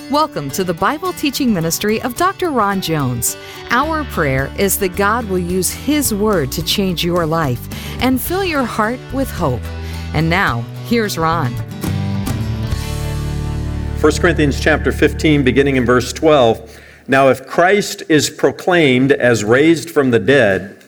Welcome to the Bible teaching ministry of Dr. Ron Jones. Our prayer is that God will use His Word to change your life and fill your heart with hope. And now, here's Ron. 1 Corinthians chapter 15, beginning in verse 12. Now, if Christ is proclaimed as raised from the dead,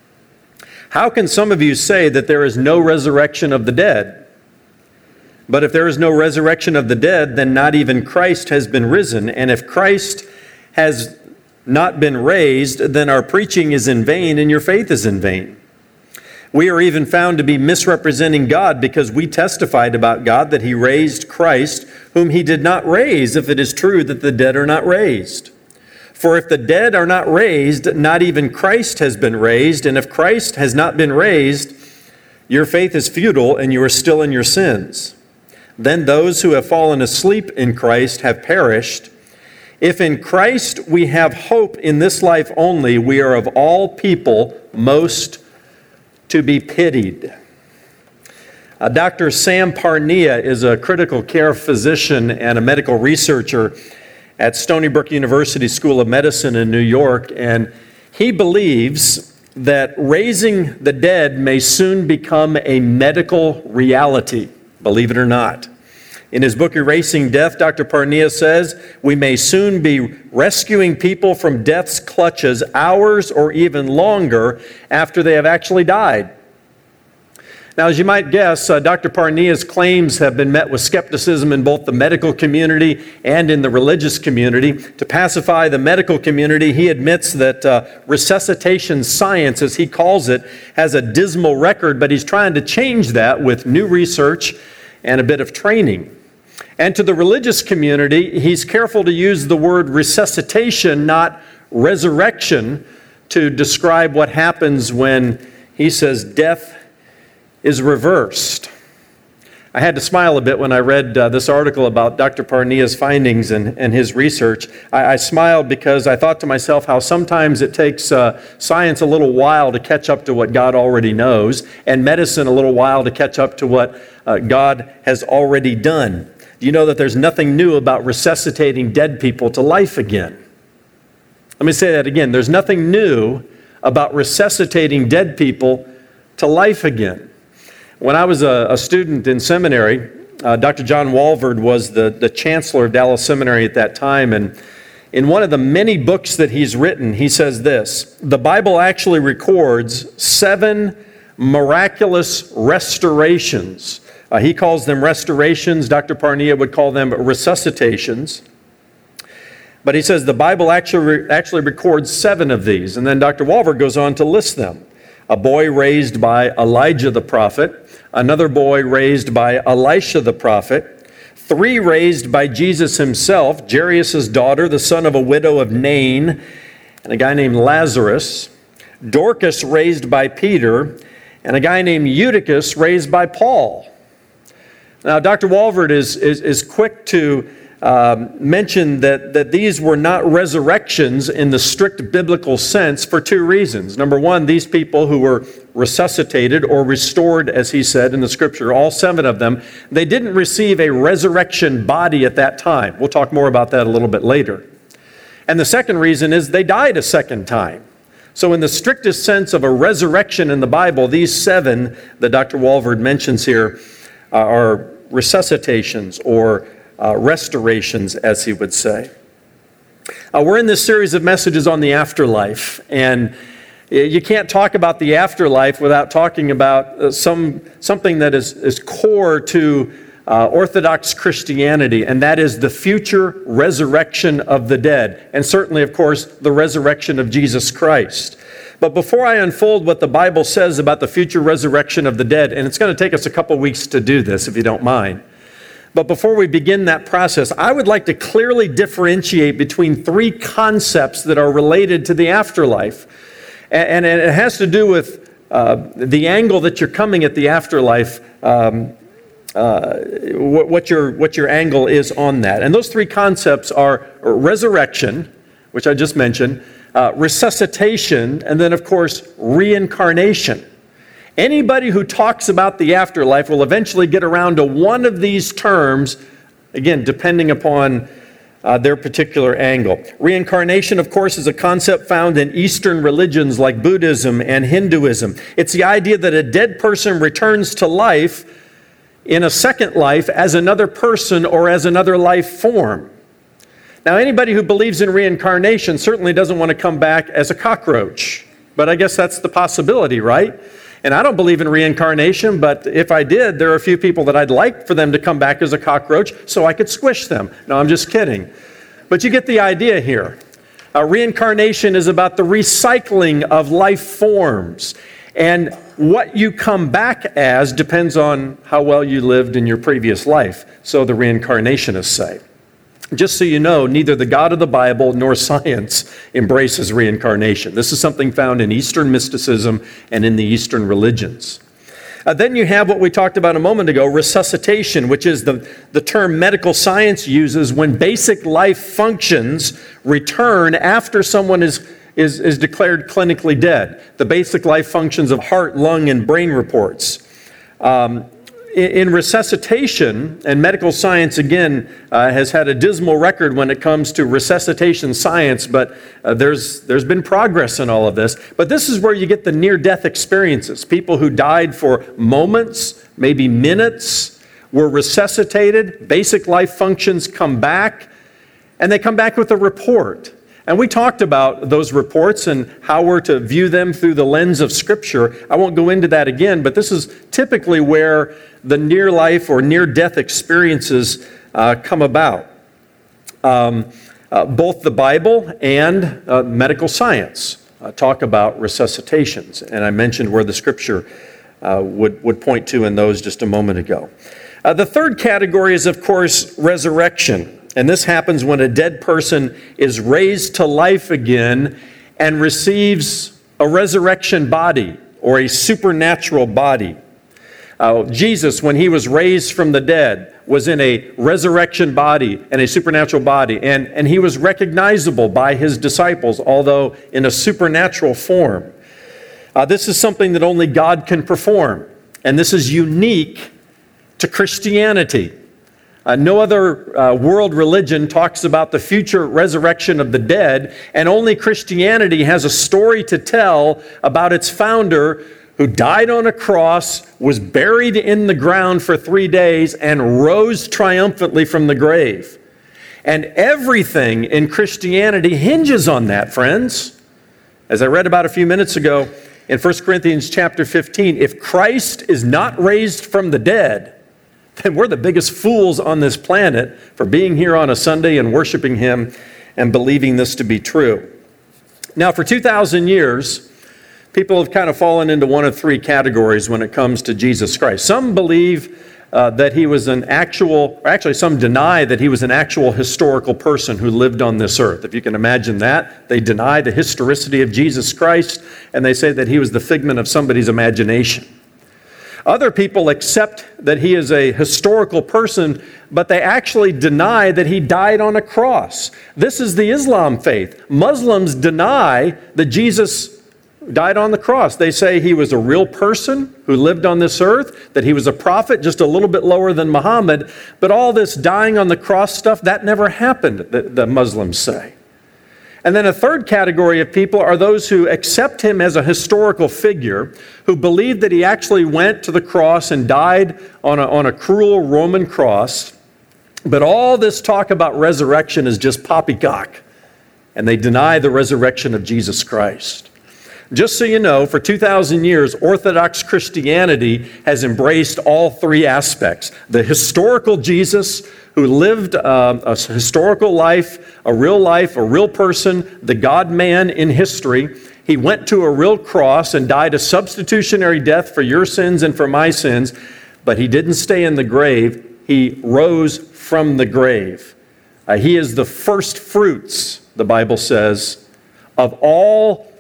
how can some of you say that there is no resurrection of the dead? But if there is no resurrection of the dead, then not even Christ has been risen. And if Christ has not been raised, then our preaching is in vain and your faith is in vain. We are even found to be misrepresenting God because we testified about God that He raised Christ, whom He did not raise, if it is true that the dead are not raised. For if the dead are not raised, not even Christ has been raised. And if Christ has not been raised, your faith is futile and you are still in your sins. Then those who have fallen asleep in Christ have perished. If in Christ we have hope in this life only, we are of all people most to be pitied. Dr. Sam Parnia is a critical care physician and a medical researcher at Stony Brook University School of Medicine in New York, and he believes that raising the dead may soon become a medical reality, believe it or not. In his book, Erasing Death, Dr. Parnia says, we may soon be rescuing people from death's clutches hours or even longer after they have actually died. Now, as you might guess, Dr. Parnia's claims have been met with skepticism in both the medical community and in the religious community. To pacify the medical community, he admits that resuscitation science, as he calls it, has a dismal record, but he's trying to change that with new research and a bit of training. And to the religious community, he's careful to use the word resuscitation, not resurrection, to describe what happens when he says death is reversed. I had to smile a bit when I read this article about Dr. Parnia's findings and his research. I smiled because I thought to myself how sometimes it takes science a little while to catch up to what God already knows, and medicine a little while to catch up to what God has already done. Do you know that there's nothing new about resuscitating dead people to life again? Let me say that again. There's nothing new about resuscitating dead people to life again. When I was a student in seminary, Dr. John Walvoord was the chancellor of Dallas Seminary at that time, and in one of the many books that he's written, he says this: the Bible actually records 7 miraculous restorations. He calls them restorations. Dr. Parnia would call them resuscitations. But he says the Bible actually records 7 of these. And then Dr. Walvoord goes on to list them. A boy raised by Elijah the prophet. Another boy raised by Elisha the prophet. 3 raised by Jesus himself. Jairus' daughter, the son of a widow of Nain, and a guy named Lazarus. Dorcas raised by Peter, and a guy named Eutychus raised by Paul. Now, Dr. Walvoord is quick to mention that these were not resurrections in the strict biblical sense for 2 reasons. Number one, these people who were resuscitated or restored, as he said in the scripture, all 7 of them, they didn't receive a resurrection body at that time. We'll talk more about that a little bit later. And the second reason is they died a second time. So in the strictest sense of a resurrection in the Bible, these 7 that Dr. Walvoord mentions here are resuscitations or restorations, as he would say. We're in this series of messages on the afterlife, and you can't talk about the afterlife without talking about something that is core to Orthodox Christianity, and that is the future resurrection of the dead, and certainly, of course, the resurrection of Jesus Christ. But before I unfold what the Bible says about the future resurrection of the dead, and it's going to take us a couple weeks to do this, if you don't mind, but before we begin that process, I would like to clearly differentiate between 3 concepts that are related to the afterlife. And it has to do with the angle that you're coming at the afterlife, what your angle is on that. And those 3 concepts are resurrection, which I just mentioned, resuscitation, and then, of course, reincarnation. Anybody who talks about the afterlife will eventually get around to one of these terms, again, depending upon their particular angle. Reincarnation, of course, is a concept found in Eastern religions like Buddhism and Hinduism. It's the idea that a dead person returns to life in a second life as another person or as another life form. Now, anybody who believes in reincarnation certainly doesn't want to come back as a cockroach, but I guess that's the possibility, right? And I don't believe in reincarnation, but if I did, there are a few people that I'd like for them to come back as a cockroach so I could squish them. No, I'm just kidding. But you get the idea here. Reincarnation is about the recycling of life forms. And what you come back as depends on how well you lived in your previous life, so the reincarnationists say. Just so you know, neither the God of the Bible nor science embraces reincarnation. This is something found in Eastern mysticism and in the Eastern religions. Then you have what we talked about a moment ago, resuscitation, which is the term medical science uses when basic life functions return after someone is declared clinically dead. The basic life functions of heart, lung, and brain reports. In resuscitation, and medical science, again, has had a dismal record when it comes to resuscitation science, but there's been progress in all of this. But this is where you get the near-death experiences. People who died for moments, maybe minutes, were resuscitated, basic life functions come back, and they come back with a report. And we talked about those reports and how we're to view them through the lens of Scripture. I won't go into that again, but this is typically where the near-life or near-death experiences come about. Both the Bible and medical science talk about resuscitations, and I mentioned where the Scripture would point to in those just a moment ago. The third category is, of course, resurrection. And this happens when a dead person is raised to life again and receives a resurrection body or a supernatural body. Jesus, when he was raised from the dead, was in a resurrection body and a supernatural body, and he was recognizable by his disciples, although in a supernatural form. This is something that only God can perform, and this is unique to Christianity. No other world religion talks about the future resurrection of the dead, and only Christianity has a story to tell about its founder who died on a cross, was buried in the ground for 3 days, and rose triumphantly from the grave. And everything in Christianity hinges on that, friends. As I read about a few minutes ago in 1 Corinthians chapter 15, if Christ is not raised from the dead, then we're the biggest fools on this planet for being here on a Sunday and worshiping Him and believing this to be true. Now, for 2,000 years, people have kind of fallen into one of three categories when it comes to Jesus Christ. Some believe that He was an actual, or actually some deny that He was an actual historical person who lived on this earth. If you can imagine that, they deny the historicity of Jesus Christ, and they say that He was the figment of somebody's imagination. Other people accept that He is a historical person, but they actually deny that He died on a cross. This is the Islam faith. Muslims deny that Jesus died on the cross. They say He was a real person who lived on this earth, that He was a prophet just a little bit lower than Muhammad, but all this dying on the cross stuff, that never happened, the Muslims say. And then a third category of people are those who accept Him as a historical figure, who believe that He actually went to the cross and died on a cruel Roman cross. But all this talk about resurrection is just poppycock, and they deny the resurrection of Jesus Christ. Just so you know, for 2,000 years, Orthodox Christianity has embraced all three aspects. The historical Jesus, who lived a historical life, a real person, the God-man in history. He went to a real cross and died a substitutionary death for your sins and for my sins, but He didn't stay in the grave. He rose from the grave. He is the first fruits, the Bible says, of all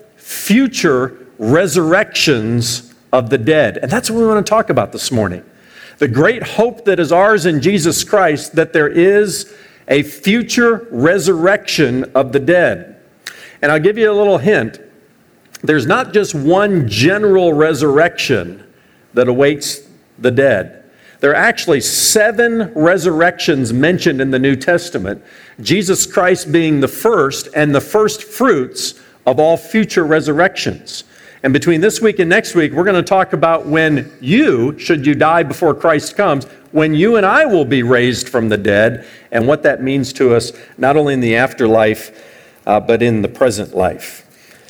future resurrections of the dead. And that's what we want to talk about this morning. The great hope that is ours in Jesus Christ, that there is a future resurrection of the dead. And I'll give you a little hint. There's not just one general resurrection that awaits the dead. There are actually 7 resurrections mentioned in the New Testament, Jesus Christ being the first and the first fruits of all future resurrections. And between this week and next week, we're going to talk about when you, should you die before Christ comes, when you and I will be raised from the dead, and what that means to us, not only in the afterlife, but in the present life.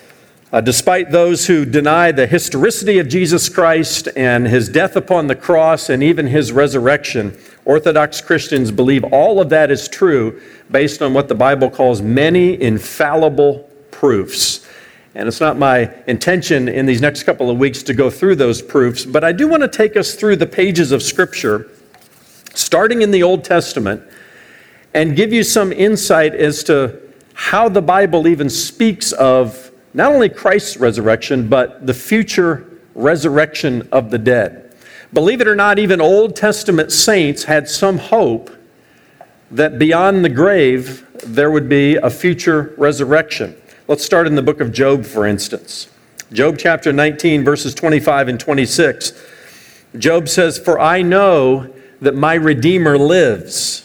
Despite those who deny the historicity of Jesus Christ and his death upon the cross and even his resurrection, Orthodox Christians believe all of that is true based on what the Bible calls many infallible proofs. And it's not my intention in these next couple of weeks to go through those proofs, but I do want to take us through the pages of Scripture, starting in the Old Testament, and give you some insight as to how the Bible even speaks of not only Christ's resurrection, but the future resurrection of the dead. Believe it or not, even Old Testament saints had some hope that beyond the grave, there would be a future resurrection. Let's start in the book of Job, for instance. Job chapter 19, verses 25 and 26. Job says, "For I know that my Redeemer lives,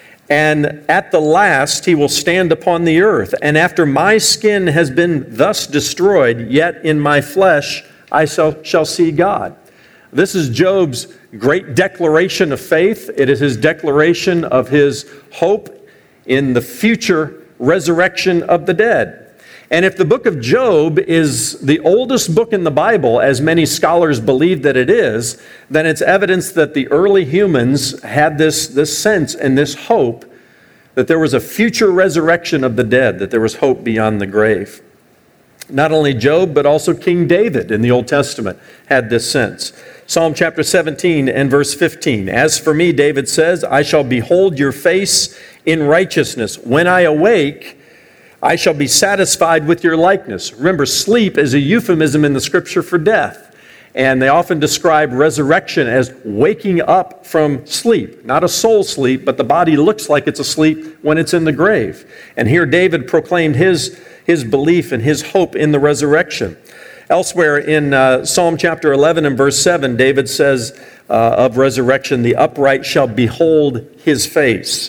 and at the last he will stand upon the earth. And after my skin has been thus destroyed, yet in my flesh I shall see God." This is Job's great declaration of faith. It is his declaration of his hope in the future resurrection of the dead. And if the book of Job is the oldest book in the Bible, as many scholars believe that it is, then it's evidence that the early humans had this sense and this hope that there was a future resurrection of the dead, that there was hope beyond the grave. Not only Job, but also King David in the Old Testament had this sense. Psalm chapter 17 and verse 15. "As for me," David says, "I shall behold your face in righteousness. When I awake, I shall be satisfied with your likeness." Remember, sleep is a euphemism in the Scripture for death. And they often describe resurrection as waking up from sleep. Not a soul sleep, but the body looks like it's asleep when it's in the grave. And here David proclaimed his belief and his hope in the resurrection. Elsewhere in Psalm chapter 11 and verse 7, David says of resurrection, "The upright shall behold his face."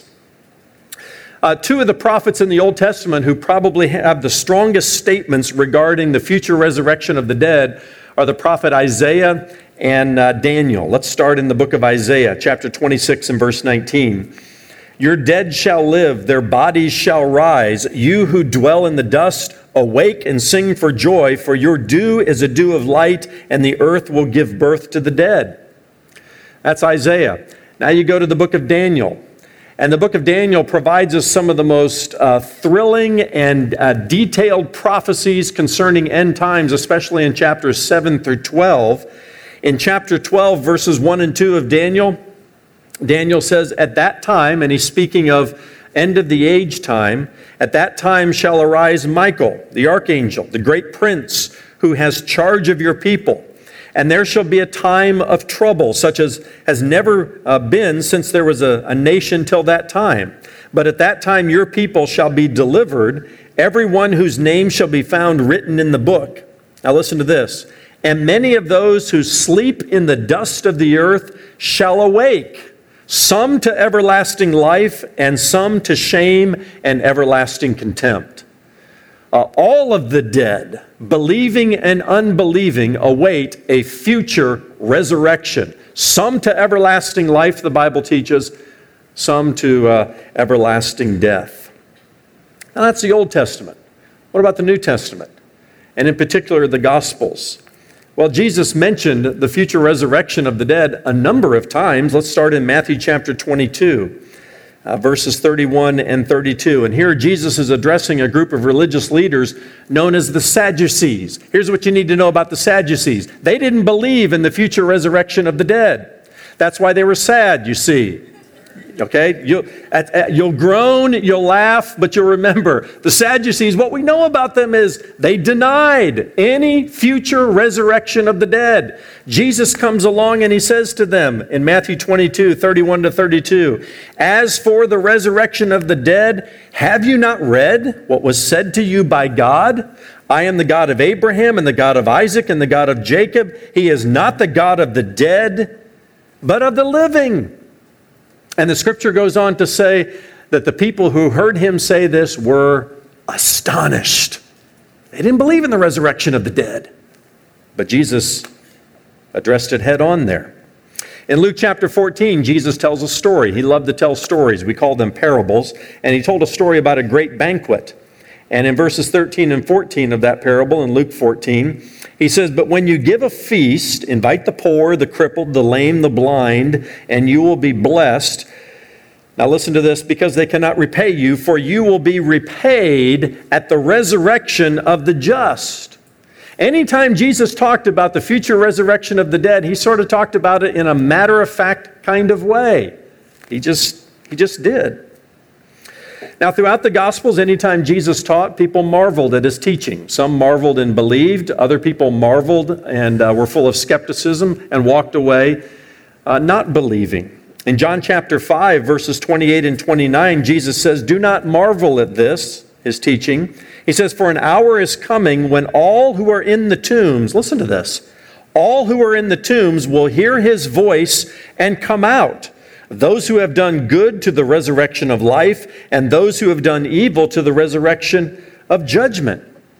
Two of the prophets in the Old Testament who probably have the strongest statements regarding the future resurrection of the dead are the prophet Isaiah and Daniel. Let's start in the book of Isaiah, chapter 26 and verse 19. "Your dead shall live, their bodies shall rise. You who dwell in the dust, awake and sing for joy, for your dew is a dew of light, and the earth will give birth to the dead." That's Isaiah. Now you go to the book of Daniel. And the book of Daniel provides us some of the most thrilling and detailed prophecies concerning end times, especially in chapters 7 through 12. In chapter 12, verses 1 and 2 of Daniel, Daniel says, "At that time," and he's speaking of end of the age time, "at that time shall arise Michael, the archangel, the great prince, who has charge of your people. And there shall be a time of trouble, such as has never been since there was a nation till that time. But at that time your people shall be delivered, everyone whose name shall be found written in the book." Now listen to this. "And many of those who sleep in the dust of the earth shall awake, some to everlasting life, and some to shame and everlasting contempt." All of the dead, believing and unbelieving, await a future resurrection. Some to everlasting life, the Bible teaches, some to everlasting death. Now that's the Old Testament. What about the New Testament? And in particular, the Gospels. Well, Jesus mentioned the future resurrection of the dead a number of times. Let's start in Matthew chapter 22. Verses 31 and 32. And here Jesus is addressing a group of religious leaders known as the Sadducees. Here's what you need to know about the Sadducees. They didn't believe in the future resurrection of the dead. That's why they were sad, you see. Okay? You'll groan, you'll laugh, but you'll remember. The Sadducees, what we know about them is they denied any future resurrection of the dead. Jesus comes along and he says to them in Matthew 22, 31 to 32, "As for the resurrection of the dead, have you not read what was said to you by God? I am the God of Abraham and the God of Isaac and the God of Jacob. He is not the God of the dead, but of the living. And the scripture goes on to say that the people who heard him say this were astonished. They didn't believe in the resurrection of the dead. But Jesus addressed it head on there. In Luke chapter 14, Jesus tells a story. He loved to tell stories. We call them parables. And he told a story about a great banquet. And in verses 13 and 14 of that parable in Luke 14, he says, "But when you give a feast, invite the poor, the crippled, the lame, the blind, and you will be blessed." Now listen to this, "because they cannot repay you, for you will be repaid at the resurrection of the just." Anytime Jesus talked about the future resurrection of the dead, he sort of talked about it in a matter-of-fact kind of way. He just did. Now, throughout the Gospels, anytime Jesus taught, people marveled at his teaching. Some marveled and believed. Other people marveled and were full of skepticism and walked away not believing. In John chapter 5, verses 28 and 29, Jesus says, "Do not marvel at this," his teaching. He says, "For an hour is coming when all who are in the tombs," listen to this, "all who are in the tombs will hear his voice and come out. Those who have done good to the resurrection of life, and those who have done evil to the resurrection of judgment."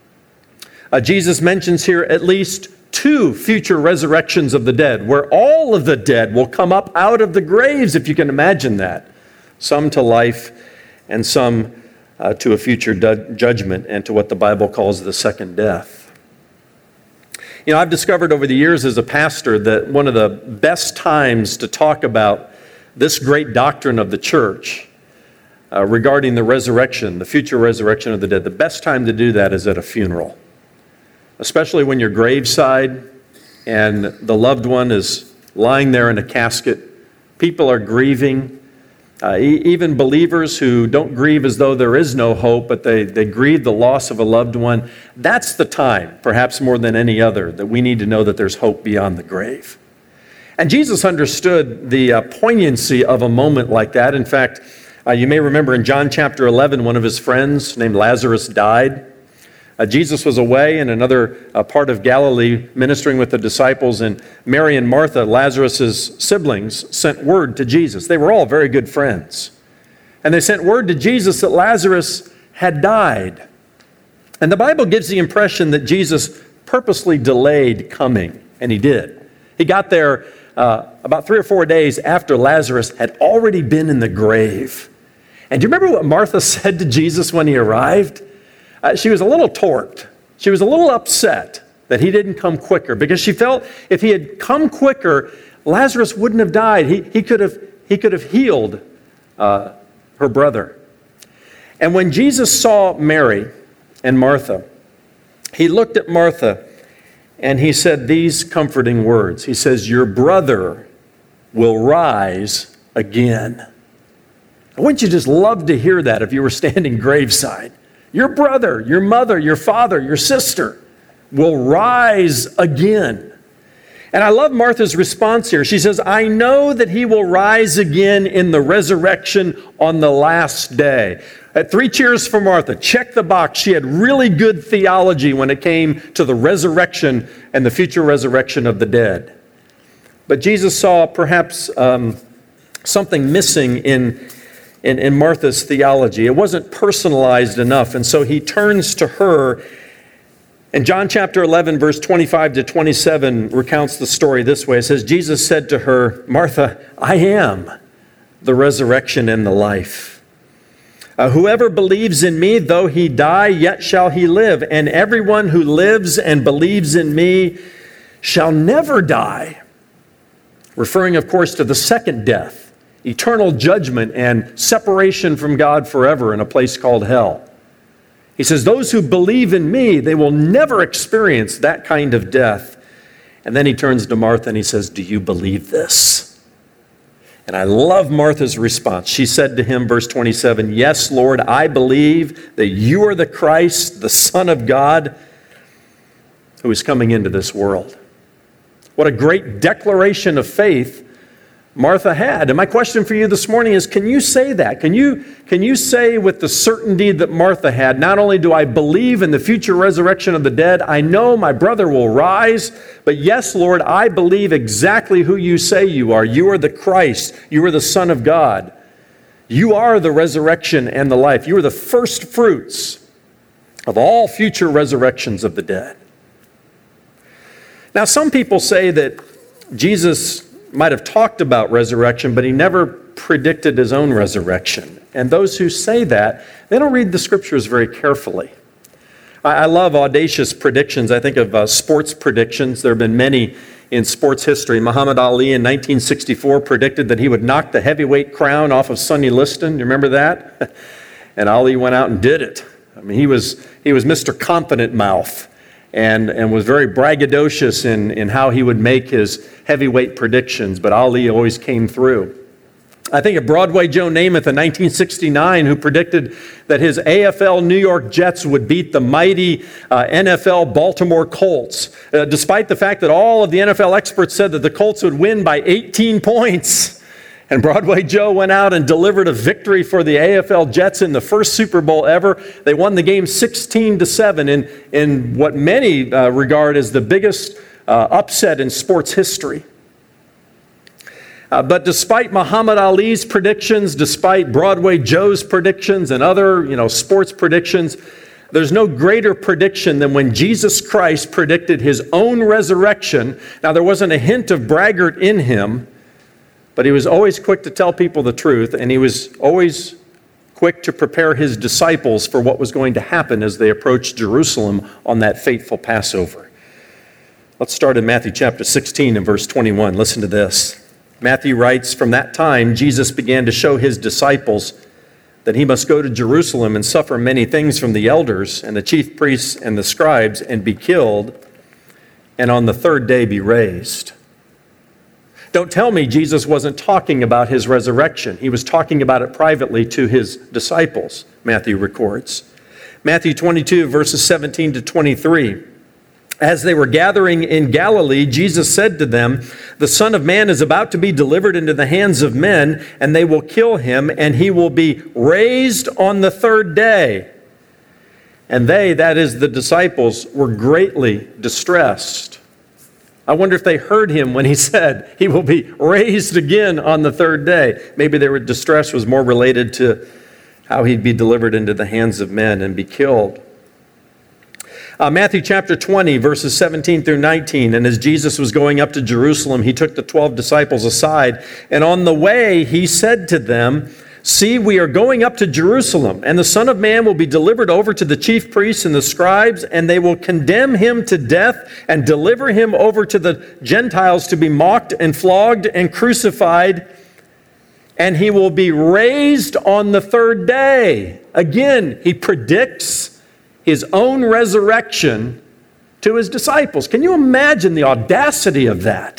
Jesus mentions here at least 2 future resurrections of the dead, where all of the dead will come up out of the graves, if you can imagine that. Some to life, and some to a future judgment, and to what the Bible calls the second death. You know, I've discovered over the years as a pastor that one of the best times to talk about this great doctrine of the church regarding the resurrection, the future resurrection of the dead, the best time to do that is at a funeral. Especially when you're graveside and the loved one is lying there in a casket. People are grieving. Even believers who don't grieve as though there is no hope, but they grieve the loss of a loved one. That's the time, perhaps more than any other, that we need to know that there's hope beyond the grave. And Jesus understood the poignancy of a moment like that. In fact, you may remember in John chapter 11, one of his friends named Lazarus died. Jesus was away in another part of Galilee ministering with the disciples, and Mary and Martha, Lazarus' siblings, sent word to Jesus. They were all very good friends. And they sent word to Jesus that Lazarus had died. And the Bible gives the impression that Jesus purposely delayed coming, and he did. He got there about 3 or 4 days after Lazarus had already been in the grave. And do you remember what Martha said to Jesus when he arrived? She was a little torqued. She was a little upset that he didn't come quicker, because she felt if he had come quicker, Lazarus wouldn't have died. He could have healed her brother. And when Jesus saw Mary and Martha, he looked at Martha and he said these comforting words. He says, "Your brother will rise again." Wouldn't you just love to hear that if you were standing graveside? Your brother, your mother, your father, your sister will rise again. And I love Martha's response here. She says, "I know that he will rise again in the resurrection on the last day." 3 cheers for Martha. Check the box. She had really good theology when it came to the resurrection and the future resurrection of the dead. But Jesus saw perhaps something missing in Martha's theology. It wasn't personalized enough, and so he turns to her. And John chapter 11, verse 25 to 27 recounts the story this way. It says, Jesus said to her, "Martha, I am the resurrection and the life. Whoever believes in me, though he die, yet shall he live. And everyone who lives and believes in me shall never die." Referring, of course, to the second death. Eternal judgment and separation from God forever in a place called hell. He says, those who believe in me, they will never experience that kind of death. And then he turns to Martha and he says, "Do you believe this?" And I love Martha's response. She said to him, verse 27, "Yes, Lord, I believe that you are the Christ, the Son of God, who is coming into this world." What a great declaration of faith Martha had. And my question for you this morning is, can you say that? Can you say with the certainty that Martha had, not only do I believe in the future resurrection of the dead, I know my brother will rise, but yes, Lord, I believe exactly who you say you are. You are the Christ. You are the Son of God. You are the resurrection and the life. You are the first fruits of all future resurrections of the dead. Now, some people say that Jesus might have talked about resurrection, but he never predicted his own resurrection. And those who say that, they don't read the scriptures very carefully. I love audacious predictions. I think of sports predictions. There have been many in sports history. Muhammad Ali in 1964 predicted that he would knock the heavyweight crown off of Sonny Liston. You remember that? And Ali went out and did it. I mean, he was Mr. Confident Mouth. And was very braggadocious in how he would make his heavyweight predictions, but Ali always came through. I think of Broadway Joe Namath in 1969, who predicted that his AFL New York Jets would beat the mighty NFL Baltimore Colts, despite the fact that all of the NFL experts said that the Colts would win by 18 points. And Broadway Joe went out and delivered a victory for the AFL Jets in the first Super Bowl ever. They won the game 16-7 in what many regard as the biggest upset in sports history. But despite Muhammad Ali's predictions, despite Broadway Joe's predictions and other, sports predictions, there's no greater prediction than when Jesus Christ predicted his own resurrection. Now, there wasn't a hint of braggart in him, but he was always quick to tell people the truth, and he was always quick to prepare his disciples for what was going to happen as they approached Jerusalem on that fateful Passover. Let's start in Matthew chapter 16 and verse 21. Listen to this. Matthew writes, "From that time, Jesus began to show his disciples that he must go to Jerusalem and suffer many things from the elders and the chief priests and the scribes and be killed, and on the third day be raised." Don't tell me Jesus wasn't talking about his resurrection. He was talking about it privately to his disciples, Matthew records. Matthew 22, verses 17 to 23. As they were gathering in Galilee, Jesus said to them, "The Son of Man is about to be delivered into the hands of men, and they will kill him, and he will be raised on the third day." And they, that is the disciples, were greatly distressed. I wonder if they heard him when he said he will be raised again on the third day. Maybe their distress was more related to how he'd be delivered into the hands of men and be killed. Matthew chapter 20, verses 17 through 19. "And as Jesus was going up to Jerusalem, he took the 12 disciples aside, and on the way he said to them, 'See, we are going up to Jerusalem, and the Son of Man will be delivered over to the chief priests and the scribes, and they will condemn him to death and deliver him over to the Gentiles to be mocked and flogged and crucified, and he will be raised on the third day.'" Again, he predicts his own resurrection to his disciples. Can you imagine the audacity of that?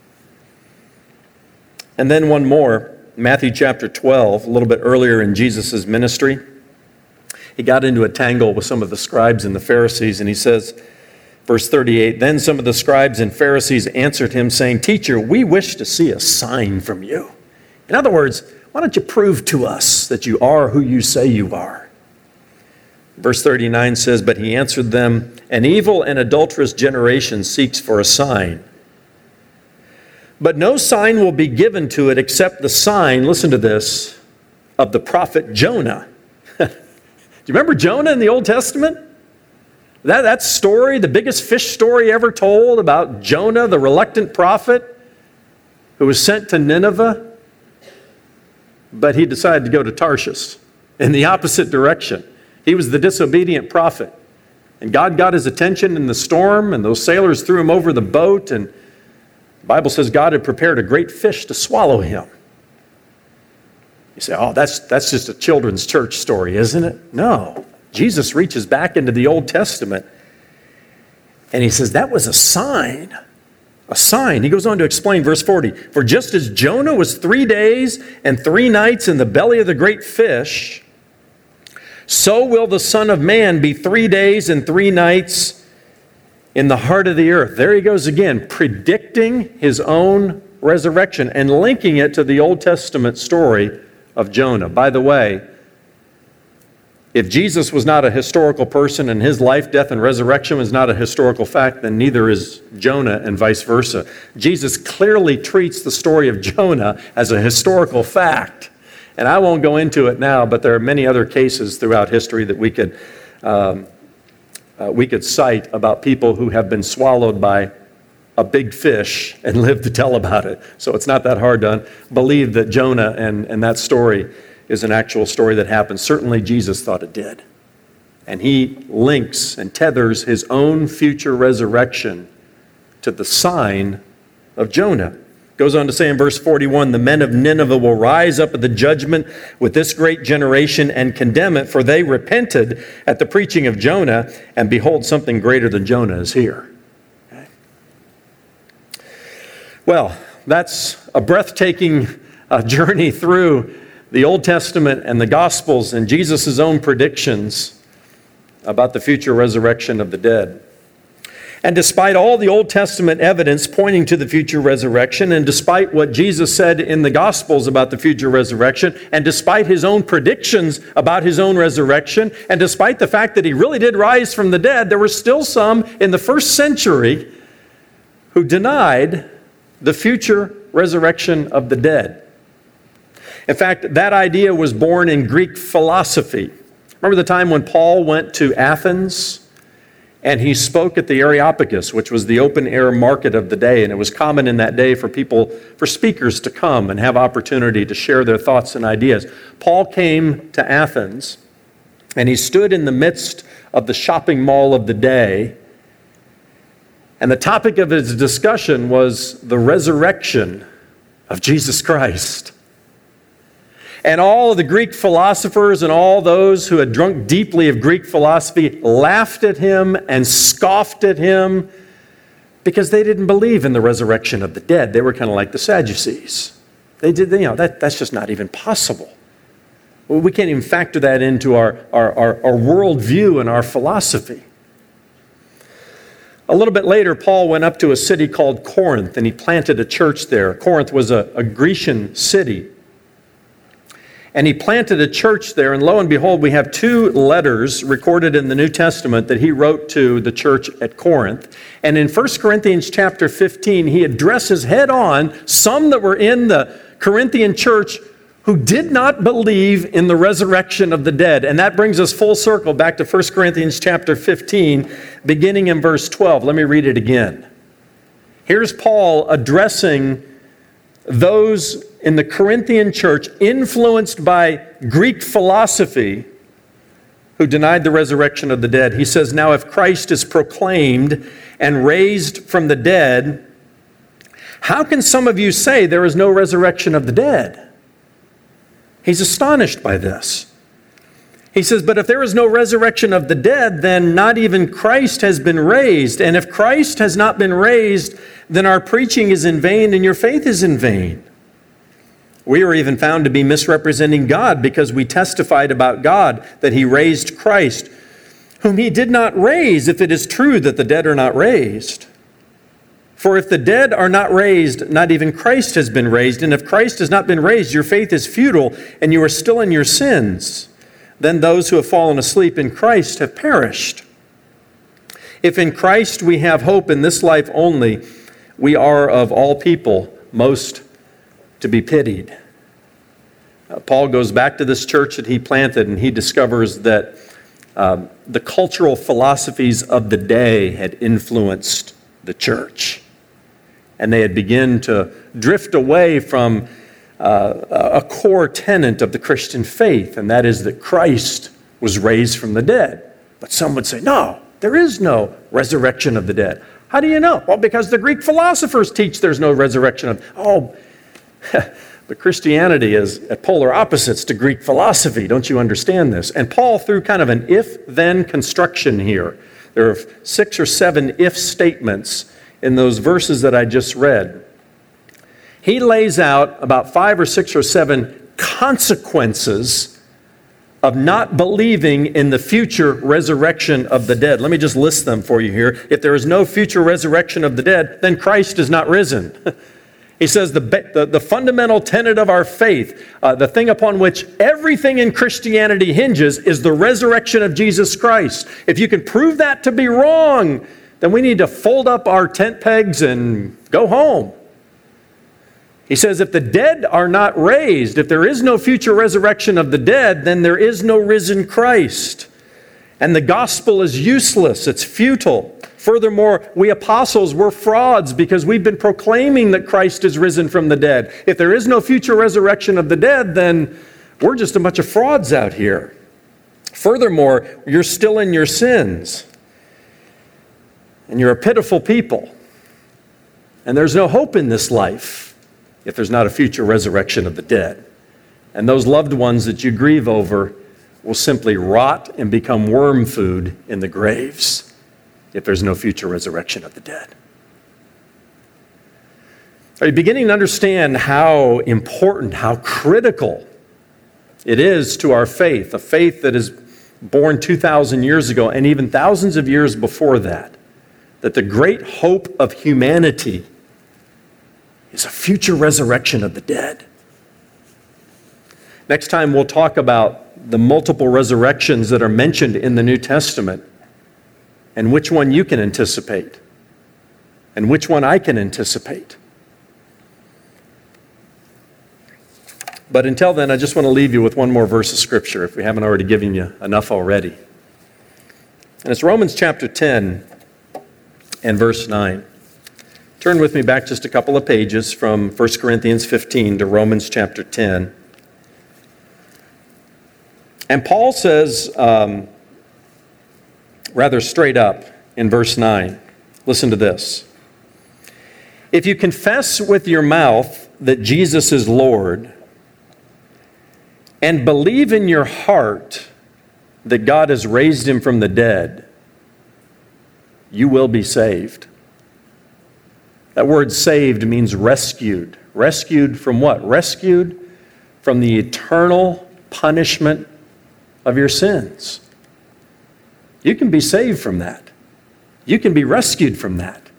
And then one more. Matthew chapter 12, a little bit earlier in Jesus' ministry, he got into a tangle with some of the scribes and the Pharisees, and he says, verse 38, "Then some of the scribes and Pharisees answered him, saying, 'Teacher, we wish to see a sign from you.'" In other words, why don't you prove to us that you are who you say you are? Verse 39 says, "But he answered them, 'An evil and adulterous generation seeks for a sign. But no sign will be given to it except the sign,'" listen to this, "'of the prophet Jonah.'" Do you remember Jonah in the Old Testament? That story, the biggest fish story ever told about Jonah, the reluctant prophet who was sent to Nineveh, but he decided to go to Tarshish in the opposite direction. He was the disobedient prophet. And God got his attention in the storm, and those sailors threw him over the boat, and the Bible says God had prepared a great fish to swallow him. You say, "Oh, that's just a children's church story, isn't it?" No. Jesus reaches back into the Old Testament, and he says that was a sign. A sign. He goes on to explain, verse 40, "For just as Jonah was 3 days and 3 nights in the belly of the great fish, so will the Son of Man be 3 days and 3 nights in the heart of the earth." There he goes again, predicting his own resurrection and linking it to the Old Testament story of Jonah. By the way, if Jesus was not a historical person and his life, death, and resurrection was not a historical fact, then neither is Jonah and vice versa. Jesus clearly treats the story of Jonah as a historical fact. And I won't go into it now, but there are many other cases throughout history that we could cite about people who have been swallowed by a big fish and live to tell about it. So it's not that hard to believe that Jonah and that story is an actual story that happened. Certainly Jesus thought it did. And he links and tethers his own future resurrection to the sign of Jonah. Goes on to say in verse 41, the men of Nineveh will rise up at the judgment with this great generation and condemn it, for they repented at the preaching of Jonah, and behold, something greater than Jonah is here. Okay. Well, that's a breathtaking journey through the Old Testament and the Gospels and Jesus' own predictions about the future resurrection of the dead. And despite all the Old Testament evidence pointing to the future resurrection, and despite what Jesus said in the Gospels about the future resurrection, and despite his own predictions about his own resurrection, and despite the fact that he really did rise from the dead, there were still some in the first century who denied the future resurrection of the dead. In fact, that idea was born in Greek philosophy. Remember the time when Paul went to Athens and he spoke at the Areopagus, which was the open-air market of the day, and it was common in that day for speakers to come and have opportunity to share their thoughts and ideas. Paul came to Athens, and he stood in the midst of the shopping mall of the day, and the topic of his discussion was the resurrection of Jesus Christ. And all of the Greek philosophers and all those who had drunk deeply of Greek philosophy laughed at him and scoffed at him because they didn't believe in the resurrection of the dead. They were kind of like the Sadducees. That's just not even possible. We can't even factor that into our worldview and our philosophy. A little bit later, Paul went up to a city called Corinth, and he planted a church there. Corinth was a Grecian city. And he planted a church there, and lo and behold, we have 2 letters recorded in the New Testament that he wrote to the church at Corinth. And in 1 Corinthians chapter 15, he addresses head on some that were in the Corinthian church who did not believe in the resurrection of the dead. And that brings us full circle back to 1 Corinthians chapter 15, beginning in verse 12. Let me read it again. Here's Paul addressing those in the Corinthian church influenced by Greek philosophy who denied the resurrection of the dead. He says, now if Christ is proclaimed and raised from the dead, how can some of you say there is no resurrection of the dead? He's astonished by this. He says, but if there is no resurrection of the dead, then not even Christ has been raised. And if Christ has not been raised, then our preaching is in vain and your faith is in vain. We are even found to be misrepresenting God because we testified about God that he raised Christ, whom he did not raise, if it is true that the dead are not raised. For if the dead are not raised, not even Christ has been raised. And if Christ has not been raised, your faith is futile and you are still in your sins. Then those who have fallen asleep in Christ have perished. If in Christ we have hope in this life only, we are of all people most to be pitied. Paul goes back to this church that he planted, and he discovers that the cultural philosophies of the day had influenced the church. And they had begun to drift away from a core tenet of the Christian faith, and that is that Christ was raised from the dead. But some would say, no, there is no resurrection of the dead. How do you know? Well, because the Greek philosophers teach there's no resurrection of... But Christianity is at polar opposites to Greek philosophy. Don't you understand this? And Paul threw kind of an if-then construction here. There are 6 or 7 if statements in those verses that I just read. He lays out about 5 or 6 or 7 consequences of not believing in the future resurrection of the dead. Let me just list them for you here. If there is no future resurrection of the dead, then Christ is not risen. He says the fundamental tenet of our faith, the thing upon which everything in Christianity hinges, is the resurrection of Jesus Christ. If you can prove that to be wrong, then we need to fold up our tent pegs and go home. He says if the dead are not raised, if there is no future resurrection of the dead, then there is no risen Christ. And the gospel is useless, it's futile. Furthermore, we apostles were frauds because we've been proclaiming that Christ is risen from the dead. If there is no future resurrection of the dead, then we're just a bunch of frauds out here. Furthermore, you're still in your sins. And you're a pitiful people. And there's no hope in this life if there's not a future resurrection of the dead. And those loved ones that you grieve over will simply rot and become worm food in the graves if there's no future resurrection of the dead. Are you beginning to understand how important, how critical it is to our faith, a faith that is born 2,000 years ago and even thousands of years before that the great hope of humanity is a future resurrection of the dead? Next time we'll talk about the multiple resurrections that are mentioned in the New Testament and which one you can anticipate and which one I can anticipate. But until then, I just want to leave you with one more verse of Scripture, if we haven't already given you enough already. And it's Romans chapter 10 and verse 9. Turn with me back just a couple of pages from 1 Corinthians 15 to Romans chapter 10. And Paul says, rather straight up in verse 9, listen to this. If you confess with your mouth that Jesus is Lord and believe in your heart that God has raised him from the dead, you will be saved. That word saved means rescued. Rescued from what? Rescued from the eternal punishment of your sins. You can be saved from that. You can be rescued from that.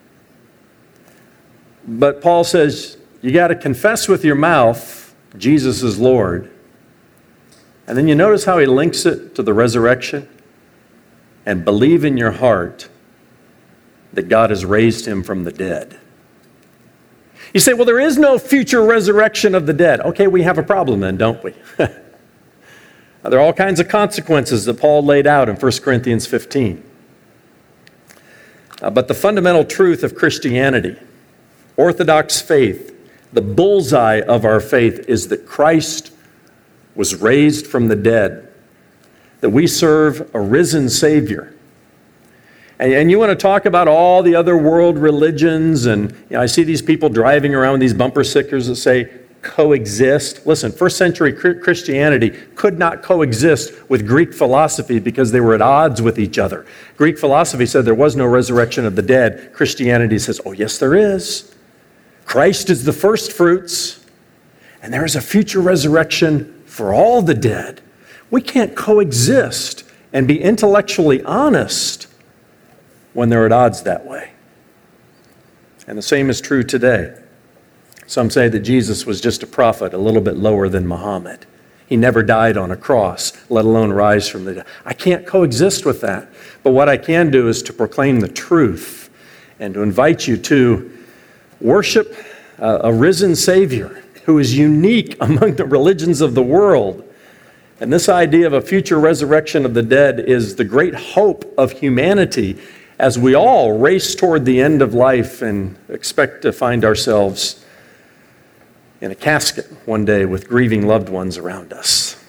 But Paul says you got to confess with your mouth Jesus is Lord. And then you notice how he links it to the resurrection? And believe in your heart that God has raised him from the dead. You say, well, there is no future resurrection of the dead. Okay, we have a problem then, don't we? There are all kinds of consequences that Paul laid out in 1 Corinthians 15. But the fundamental truth of Christianity, Orthodox faith, the bullseye of our faith is that Christ was raised from the dead, that we serve a risen Savior. And you want to talk about all the other world religions, and I see these people driving around with these bumper stickers that say, coexist. Listen, first century Christianity could not coexist with Greek philosophy because they were at odds with each other. Greek philosophy said there was no resurrection of the dead. Christianity says, oh yes there is. Christ is the first fruits, and there is a future resurrection for all the dead. We can't coexist and be intellectually honest when they're at odds that way. And the same is true today. Some say that Jesus was just a prophet, a little bit lower than Muhammad. He never died on a cross, let alone rise from the dead. I can't coexist with that. But what I can do is to proclaim the truth and to invite you to worship a risen Savior who is unique among the religions of the world. And this idea of a future resurrection of the dead is the great hope of humanity as we all race toward the end of life and expect to find ourselves in a casket one day with grieving loved ones around us.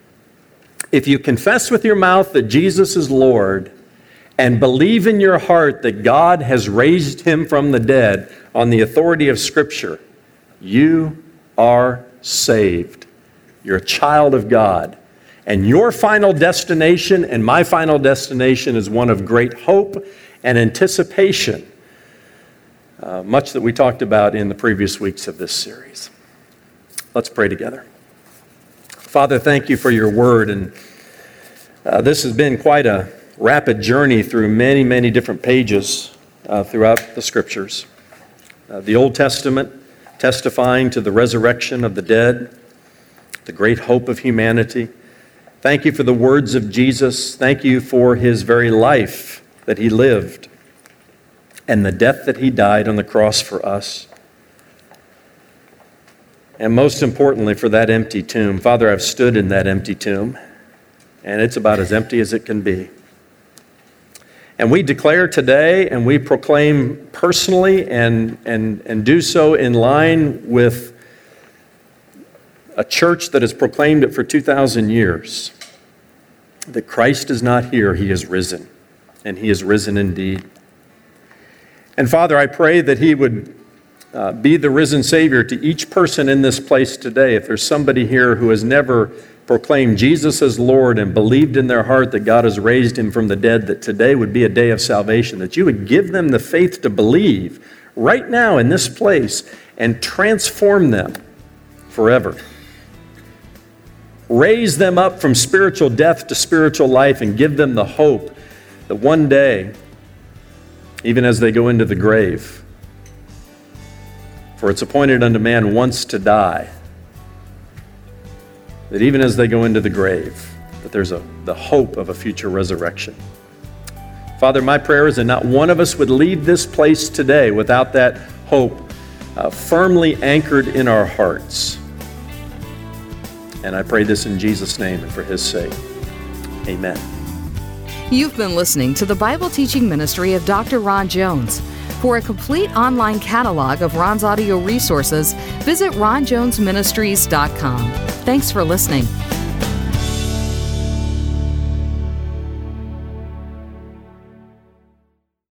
If you confess with your mouth that Jesus is Lord and believe in your heart that God has raised him from the dead on the authority of Scripture, you are saved. You're a child of God. And your final destination and my final destination is one of great hope and anticipation, much that we talked about in the previous weeks of this series. Let's pray together. Father, thank you for your word. And this has been quite a rapid journey through many, many different pages throughout the Scriptures. The Old Testament, testifying to the resurrection of the dead, the great hope of humanity. Thank you for the words of Jesus. Thank you for his very life that he lived and the death that he died on the cross for us. And most importantly, for that empty tomb. Father, I've stood in that empty tomb, and it's about as empty as it can be. And we declare today, and we proclaim personally and do so in line with a church that has proclaimed it for 2,000 years, that Christ is not here, he is risen, and he is risen indeed. And Father, I pray that he would be the risen Savior to each person in this place today. If there's somebody here who has never proclaimed Jesus as Lord and believed in their heart that God has raised him from the dead, that today would be a day of salvation, that you would give them the faith to believe right now in this place and transform them forever. Raise them up from spiritual death to spiritual life and give them the hope that one day, even as they go into the grave, for it's appointed unto man once to die, that even as they go into the grave, that there's the hope of a future resurrection. Father, my prayer is that not one of us would leave this place today without that hope firmly anchored in our hearts. And I pray this in Jesus' name and for his sake. Amen. You've been listening to the Bible teaching ministry of Dr. Ron Jones. For a complete online catalog of Ron's audio resources, visit ronjonesministries.com. Thanks for listening.